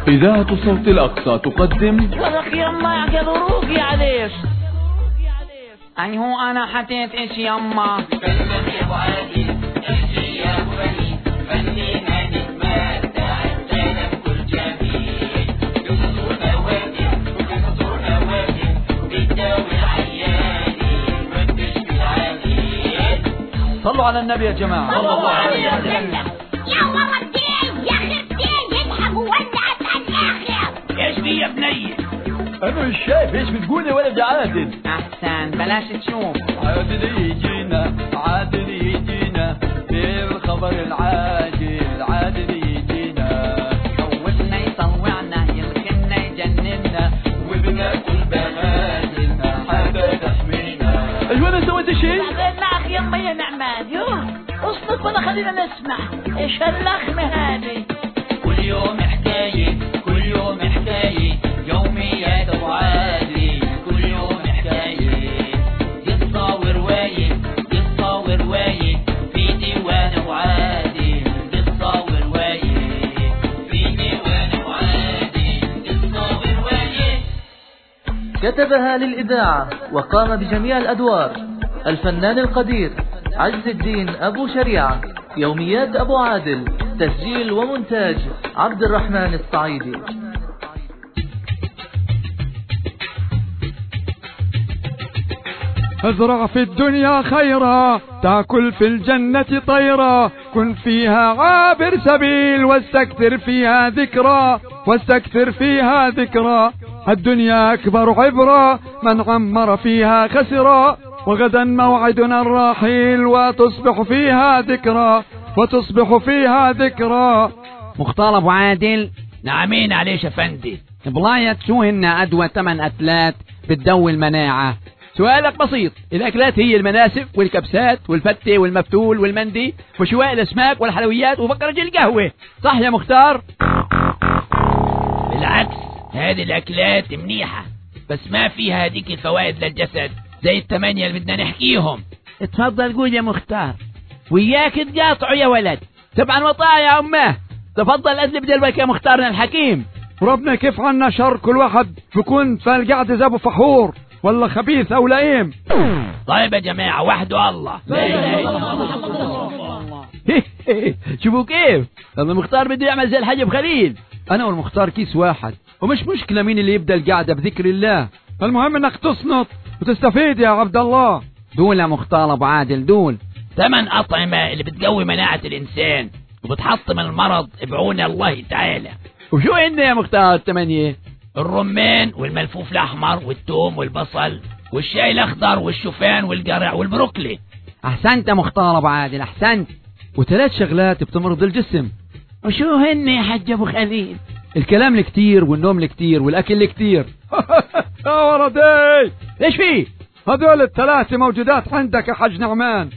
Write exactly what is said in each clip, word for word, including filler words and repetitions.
إذاعة صوت الأقصى تقدم ولك يما يا ظروفي عليش. أي هو أنا حتيت إيش يما فنان يا أبو عادل احكي يا أبو بني فنينا نتمتع لنا بكل جميل قصصنا واجب وقصصنا واجب بتداوي العياني وبتشفي العليل. صلوا على النبي يا جماعة صلى الله عليه وسلم. يا والله الدين يا أخي الدين يضحك وولعت على الآخر. إيش في يا بني؟ أنا مش شايف إيش بتقول يا ولد عادل. أحسن بلاش تشوف. عادل يجينا عادل يجينا بالخبر العاجل عادل يجينا خوفنا يطوعنا يمكننا يجننا وبناكل بغادلنا حاجة تحمينا. أيوة أنا سويت شيء؟ بعدين معك يما يا نعمان يوه اصلك ولا خلينا نسمع ايش هاللخمة هذه. كل يوم حكاية كل يوم حكاية يوميات أبو عادل كل يوم حكاية قصة ورواية قصة ورواية في ديوان أبو عادل قصة ورواية في ديوان أبو عادل قصة ورواية. كتبها للإذاعة وقام بجميع الأدوار الفنان القدير عز الدين أبو شريعة. يوميات أبو عادل تسجيل ومونتاج عبد الرحمن الصعيدي. ازرع في الدنيا خيرا تأكل في الجنة طيرا كن فيها عابر سبيل واستكثر فيها ذكرى واستكثر فيها ذكرى. الدنيا أكبر عبرة من عمر فيها خسرا وغدا موعدنا الرحيل وتصبح فيها ذكرى وتصبح فيها ذكرى. مختار أبو عادل نعمين عليش أفندي. بلاية شو هن أدوى ثمان أكلات بتدوي المناعة؟ سؤالك بسيط، الأكلات هي المناسف والكبسات والفتة والمفتول والمندي وشواء الأسماك والحلويات وفقرج القهوة. صح يا مختار؟ بالعكس هذه الأكلات منيحة بس ما فيها هذيك الفوائد للجسد زي الثمانية اللي بدنا نحكيهم. اتفضل قول يا مختار وياك تقاطعوا يا ولد. طبعا وطاعة يا أمه. تفضل أدلب دلوك يا مختارنا الحكيم. وربنا كيف عنا شر كل واحد بكون فالقعدة زابو فحور ولا خبيث أو لئيم. طيب يا جماعة وحده الله. لا إله إلا الله. شوفوا كيف المختار بده يعمل زي الحجب خليل. أنا والمختار كيس واحد ومش مشكلة مين اللي يبدأ القعدة بذكر الله. المهم انك تصنط وتستفيد يا عبد الله. دول يا مختار أبو عادل دول ثمان أطعمة اللي بتقوي مناعة الإنسان وبتحطم المرض بعون الله تعالى. وشو هن يا مختار الثمانية؟ الرمان والملفوف الأحمر والثوم والبصل والشاي الأخضر والشوفان والقرع والبروكلي. أحسنت يا مختار أبو عادل أحسنت. وثلاث شغلات بتمرض الجسم. وشو هن يا حج أبو خليل؟ الكلام الكتير والنوم الكتير والأكل الكتير. يا ولدي ليش فيه؟ هذول الثلاثة موجودات عندك يا حج نعمان.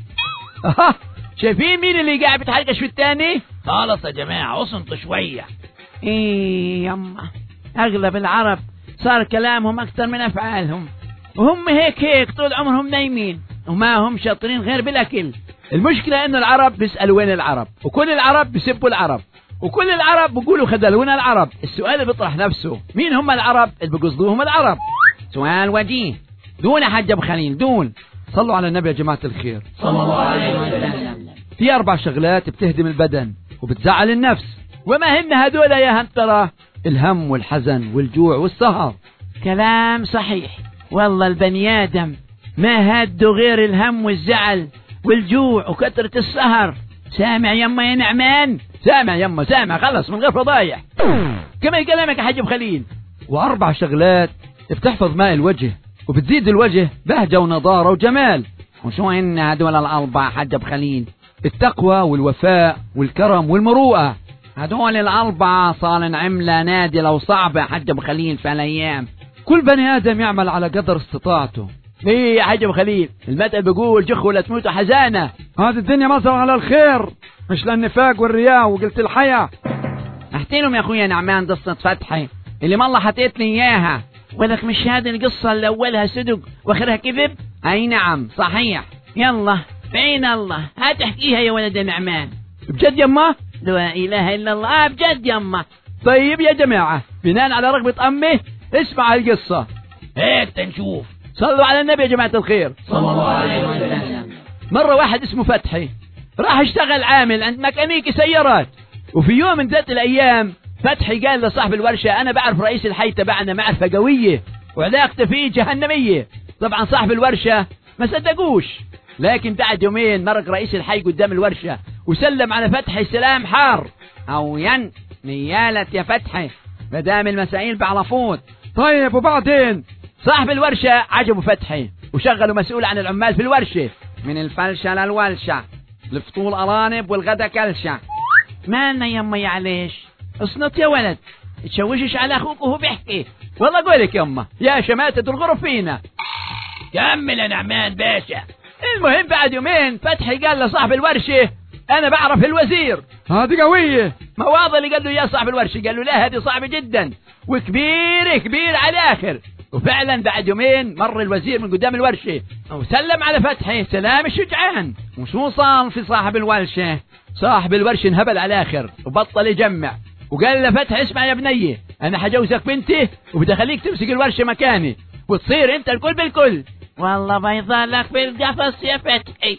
شايفين مين اللي قاعد بتحرقش في الثاني؟ خلاص يا جماعة وصنتوا شوية. ايه يما اغلب العرب صار كلامهم اكثر من افعالهم وهم هيك هيك طول عمرهم نايمين وما هم شاطرين غير بالاكل. المشكلة انه العرب بيسألوا وين العرب وكل العرب بيسبوا العرب وكل العرب بيقولوا خذلونا العرب. السؤال اللي بيطرح نفسه مين هم العرب اللي بيقصدوهم العرب؟ سؤال وجيه. دون حج ابو خليل دون. صلوا على النبي يا جماعة الخير صلى الله عليه وسلم. في أربع شغلات بتهدم البدن وبتزعل النفس. وما هن هدول يا هم ترى؟ الهم والحزن والجوع والسهر. كلام صحيح والله. البني آدم ما هاده غير الهم والزعل والجوع وكثرة السهر. سامع يما يا نعمان؟ سامع يما سامع خلص من غير فضايح. كمان كلامك يا حج أبو خليل. وأربع شغلات بتحفظ ماء الوجه وبتزيد الوجه بهجة ونضارة وجمال. وشو هن هدول الأربع حج أبو خليل؟ التقوى والوفاء والكرم والمروءة. هدول الأربعة صار نعملها نادلة وصعبة يا حج أبو خليل في الأيام. كل بني آدم يعمل على قدر استطاعته. ليه يا حج أبو خليل؟ المثل بيقول جخوا لا تموتوا حزانة. هذه الدنيا مصر على الخير مش للنفاق والرياء وقلت الحياة. احكي لهم يا أخويا نعمان قصة فتحي اللي مالله حطيتني إياها. ولك مش هذه القصة اللي أولها صدق وآخرها كذب؟ أي نعم صحيح. يلا بعين الله هات احكيها يا ولد نعمان. بجد يما؟ لا إله إلا الله. آه بجد يما. طيب يا جماعة، بناء على رغبة أمي اسمع القصة. هات تنشوف. صلوا على النبي يا جماعة الخير صلى الله عليه وسلم. مرة واحد اسمه فتحي راح اشتغل عامل عند ميكانيكي سيارات، وفي يوم من ذات الأيام فتحي قال لصاحب الورشة أنا بعرف رئيس الحي تبعنا معرفة قوية وعلاقته فيه جهنمية. طبعا صاحب الورشة ما صدقوش، لكن بعد يومين مرق رئيس الحي قدام الورشة وسلم على فتحي سلام حار. أو ين نيالة يا فتحي مدام المسائل بعرفوت. طيب وبعدين؟ صاحب الورشة عجبه فتحي وشغله مسؤول عن العمال في الورشة، من الفلشة للولشة، الفطول أرانب والغدا كلشة. مالنا يما يعليش اصنط يا ولد، تشوشش على أخوك وهو بيحكي. والله قولك يما يا شماتة الغرف فينا. كمل يا نعمان باشا. المهم بعد يومين فتحي قال لصاحب الورشة أنا بعرف الوزير. هذه قوية. ما واضح اللي قال له يا صاحب الورشة، قال له لا هذه صعبة جدا وكبير كبير على الآخر. وفعلا بعد يومين مر الوزير من قدام الورشة وسلم على فتحي سلام الشجعان. وشو صار في صاحب الورشة؟ صاحب الورشة انهبل على الآخر وبطل يجمع، وقال لفتحي اسمع يا بنية أنا حجوزك بنتي وبدي أخليك تمسك الورشة مكاني وتصير أنت الكل بالكل. والله بيظلك بالقفص يا فتحي.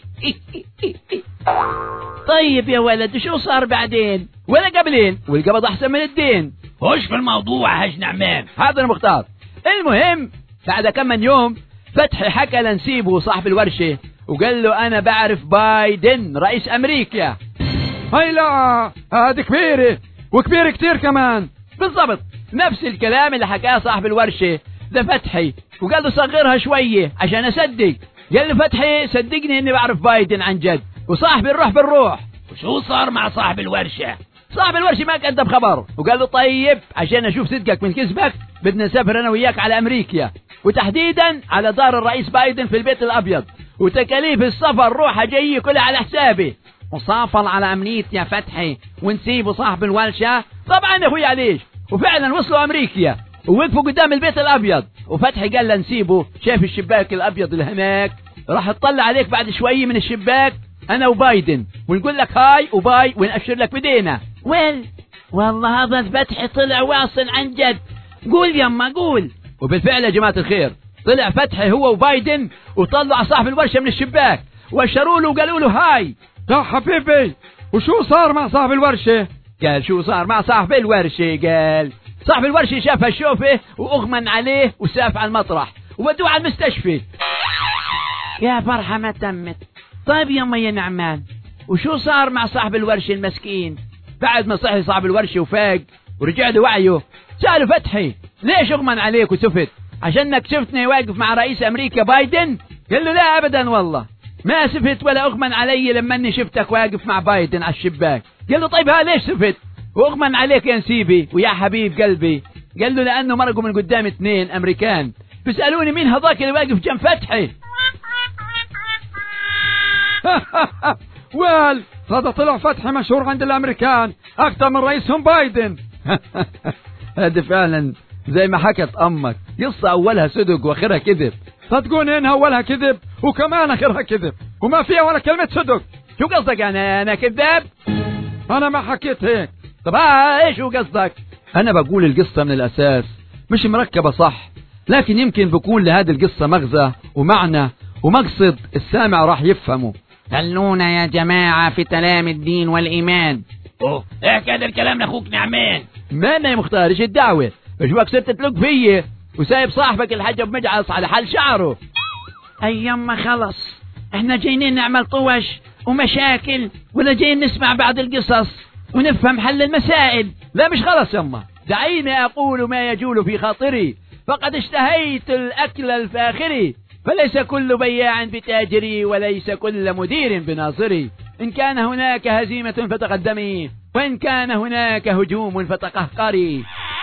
طيب يا ولد شو صار بعدين؟ ولا قبلين والقبض أحسن من الدين. خش في الموضوع هاج نعمان. حاضر مختار. المهم بعد كم من يوم فتحي حكى لنسيبه صاحب الورشة وقال له أنا بعرف بايدن رئيس أمريكا. هاي لا هذه كبيرة وكبيرة كتير كمان. بالضبط نفس الكلام اللي حكاه صاحب الورشة ده فتحي، وقال له صغرها شوية عشان أصدق. قال له فتحي صدقني إني بعرف بايدن عن جد وصاحبي الروح بالروح. وشو صار مع صاحب الورشة؟ صاحب الورشة ما كذب خبر وقال له طيب عشان أشوف صدقك من كذبك بدنا نسافر أنا وياك على أمريكا، وتحديدا على دار الرئيس بايدن في البيت الأبيض، وتكاليف السفر روحها جاية كلها على حسابي. وصافل على أمنيتي يا فتحي ونسيبه صاحب الورشة. طبعا يا أخوي عليش. وفعلا وصلوا أمريكا ووقفوا قدام البيت الأبيض، وفتحي قال لنسيبه شاف الشباك الأبيض اللي هناك راح اطلع عليك بعد شوية من الشباك أنا وبايدن ونقول لك هاي وباي ونأشر لك بدينا. ويل والله هذا فتحي طلع واصل عن جد. قول يما قول. وبالفعل يا جماعة الخير طلع فتحي هو وبايدن وطلعوا صاحب الورشة من الشباك وأشروا له وقالوا له هاي. يا حبيبي وشو صار مع صاحب الورشة؟ قال شو صار مع صاحب الورشة؟ قال صاحب الورشة شاف الشوفة وأغمن عليه وساف على المطرح وودوه على المستشفى. يا فرحة ما تمت. طيب يما يا نعمان وشو صار مع صاحب الورشة المسكين؟ بعد ما صحي صاحب الورشة وفاق ورجع له وعيه سأله فتحي ليش أغمن عليك وسفت؟ عشانك شفتني واقف مع رئيس أمريكا بايدن؟ قال له لا أبدا والله ما سفت ولا أغمن علي لما أني شفتك واقف مع بايدن على الشباك. قال له طيب ها ليش سفت وأغمن عليك يا نسيبي ويا حبيب قلبي؟ قال له لأنه مرقوا من قدام اثنين أمريكان بيسألوني مين هذاك اللي واقف جنب فتحي. ويل هذا طلع فتحي مشهور عند الأمريكان أكثر من رئيسهم بايدن. هذا فعلا زي ما حكت أمك قصة أولها صدق وآخرها كذب. صدقوني إنها أولها كذب وكمان آخرها كذب وما فيها ولا كلمة صدق. شو قصدك يعني أنا كذاب؟ أنا ما حكيت هيك. طب ها إيش هو قصدك؟ أنا بقول القصة من الأساس مش مركبة صح، لكن يمكن بكون لهذه القصة مغزى ومعنى ومقصد السامع راح يفهمه. خلونا يا جماعة في تلام الدين والإيمان. أوه احكي هذا الكلام لأخوك نعمان. مانا يا مختار ايش الدعوة؟ بشوفك صرت تلق فيي وسايب صاحبك الحجب مجعص على حال شعره. أي يما خلص احنا جايين نعمل طوش ومشاكل ولا جايين نسمع بعض القصص ونفهم حل المسائل؟ لا مش خلص يما، دعيني أقول ما يجول في خاطري فقد اشتهيت الأكل الفاخري، فليس كل بياع بتاجري وليس كل مدير بناصري. إن كان هناك هزيمة فتقدمي وإن كان هناك هجوم فتقهقري.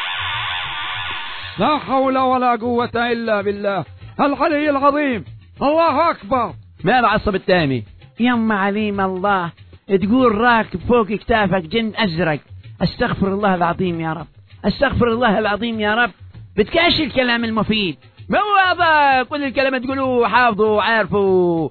لا حول ولا قوة إلا بالله العلي العظيم. الله أكبر. ما العصب التاني؟ يما عليم الله تقول راكب فوق كتافك جن أزرق. استغفر الله العظيم يا رب، استغفر الله العظيم يا رب. بتكاش الكلام المفيد. ما هو هذا كل الكلام تقولوه حافظه وعارفه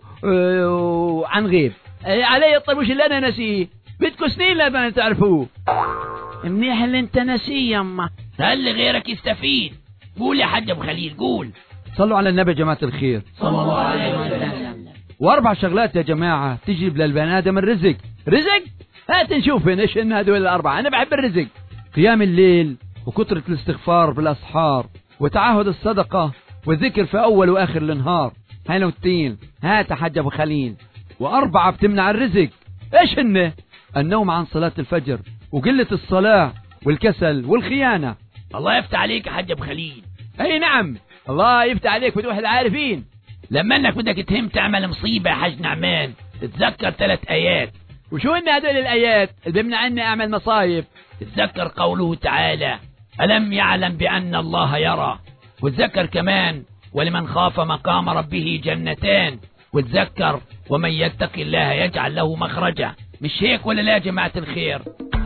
عن غير علي الطبوش اللي أنا نسيه بدكو سنين لما تعرفوه. منيح اللي انت نسيه يما. خلي غيرك يستفيد. قول يا حاج ابو خليل قول. صلوا على النبي يا جماعة الخير. صلى الله عليه وسلم. واربع شغلات يا جماعة تجلب للبني آدم الرزق. رزق؟ هات نشوف ايش ان هذول الاربعة. انا بحب الرزق. قيام الليل وكثرة الاستغفار بالاسحار وتعهد الصدقة والذكر في اول واخر النهار. هاي نوتين. هات يا حاج ابو خليل. واربعة بتمنع الرزق. ايش هن؟ النوم عن صلاة الفجر وقلة الصلاة والكسل والخيانة. الله يفتح عليك يا حاج ابو خليل. اي نعم الله يفتح عليك وتروح العارفين. لما انك بدك تهم تعمل مصيبة يا حاج نعمان تتذكر ثلاث ايات. وشو ان هدول الايات اللي بمنعني اعمل مصايب؟ تتذكر قوله تعالى ألم يعلم بأن الله يرى. وتذكر كمان ولمن خاف مقام ربه جنتان. وتذكر ومن يتق الله يجعل له مخرجا. مش هيك ولا لا يا جماعة الخير؟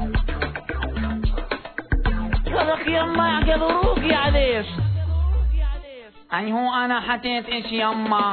صدق يما قدروك يا عليش. أي هو أنا حتيت إيش يما.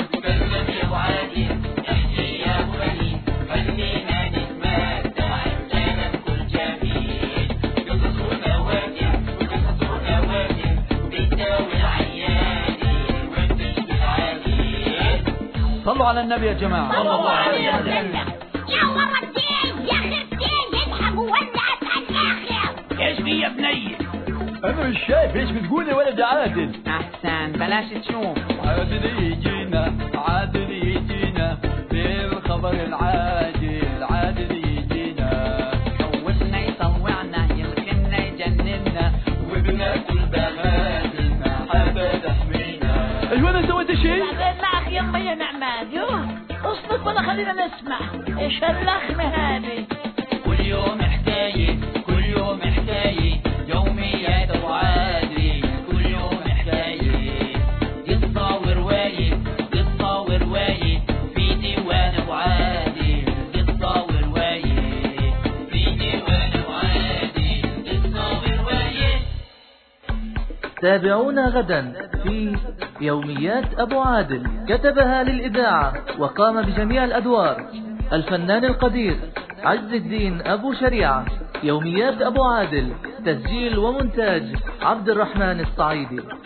صلوا على النبي يا جماعة. صلى الله عليه وسلم. يا ورتين يا خرتين يذهبوا ولعت على الآخر. ايش في يا بني؟ أنا مش شايف إيش بتقول يا ولد عادل. أحسن بلاش تشوف. عادل يجينا عادل يجينا بالخبر العاجل. عادل يجينا خوفنا يطوعنا يمكننا يجننا وبناكل بغادنا حابة تحمينا. ايش وانا سويت شيء؟ معك يما يا نعمان. يوه اصبر ولا خلينا نسمع ايش هاللخمة هذه. كل يوم حكاية كل يوم حكاية يوميات ابو عادل. كل يوم حكاية قصة ورواية قصة ورواية في ديوان ابو عادل. قصة ورواية في ديوان ابو عادل. قصة ورواية. تابعونا غدا في يوميات أبو عادل. كتبها للإذاعة وقام بجميع الأدوار الفنان القدير عز الدين أبو شريعة. يوميات أبو عادل تسجيل ومونتاج عبد الرحمن الصعيدي.